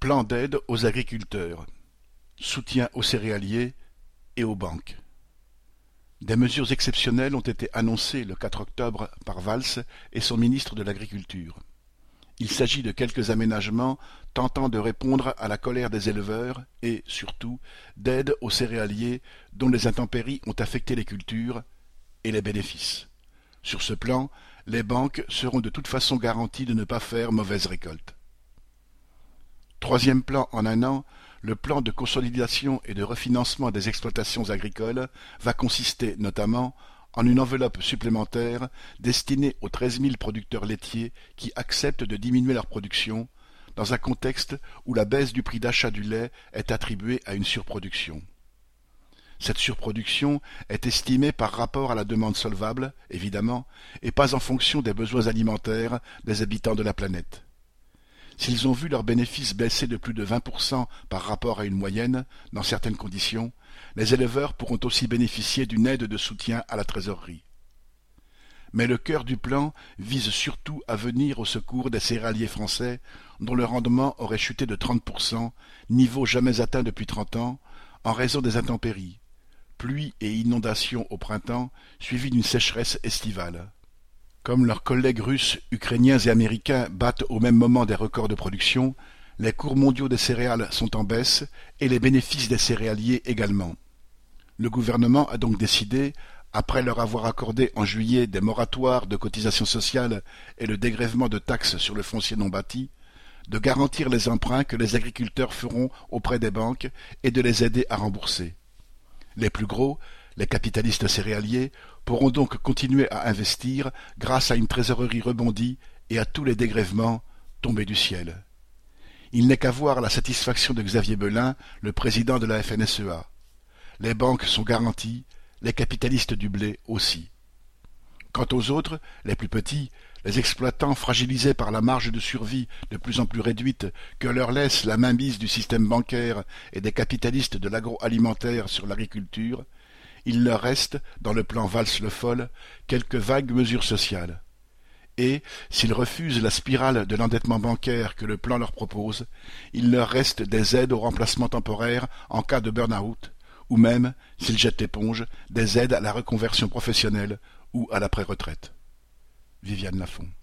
Plan d'aide aux agriculteurs, soutien aux céréaliers et aux banques. Des mesures exceptionnelles ont été annoncées le 4 octobre par Valls et son ministre de l'Agriculture. Il s'agit de quelques aménagements tentant de répondre à la colère des éleveurs et, surtout, d'aide aux céréaliers dont les intempéries ont affecté les cultures et les bénéfices. Sur ce plan, les banques seront de toute façon garanties de ne pas faire mauvaise récolte. Troisième plan en un an, le plan de consolidation et de refinancement des exploitations agricoles va consister notamment en une enveloppe supplémentaire destinée aux 13 000 producteurs laitiers qui acceptent de diminuer leur production, dans un contexte où la baisse du prix d'achat du lait est attribuée à une surproduction. Cette surproduction est estimée par rapport à la demande solvable, évidemment, et pas en fonction des besoins alimentaires des habitants de la planète. S'ils ont vu leurs bénéfices baisser de plus de 20% par rapport à une moyenne, dans certaines conditions, les éleveurs pourront aussi bénéficier d'une aide de soutien à la trésorerie. Mais le cœur du plan vise surtout à venir au secours des céréaliers français dont le rendement aurait chuté de 30%, niveau jamais atteint depuis 30 ans, en raison des intempéries, pluies et inondations au printemps, suivies d'une sécheresse estivale. Comme leurs collègues russes, ukrainiens et américains battent au même moment des records de production, les cours mondiaux des céréales sont en baisse et les bénéfices des céréaliers également. Le gouvernement a donc décidé, après leur avoir accordé en juillet des moratoires de cotisations sociales et le dégrèvement de taxes sur le foncier non bâti, de garantir les emprunts que les agriculteurs feront auprès des banques et de les aider à rembourser. Les plus gros, les capitalistes céréaliers, pourront donc continuer à investir grâce à une trésorerie rebondie et à tous les dégrèvements tombés du ciel. Il n'est qu'à voir la satisfaction de Xavier Belin, le président de la FNSEA. Les banques sont garanties, les capitalistes du blé aussi. Quant aux autres, les plus petits, les exploitants fragilisés par la marge de survie de plus en plus réduite que leur laisse la mainmise du système bancaire et des capitalistes de l'agroalimentaire sur l'agriculture, il leur reste, dans le plan Valls-Le Foll, quelques vagues mesures sociales. Et, s'ils refusent la spirale de l'endettement bancaire que le plan leur propose, il leur reste des aides au remplacement temporaire en cas de burn-out, ou même, s'ils jettent l'éponge, des aides à la reconversion professionnelle ou à la pré-retraite. Viviane Lafont.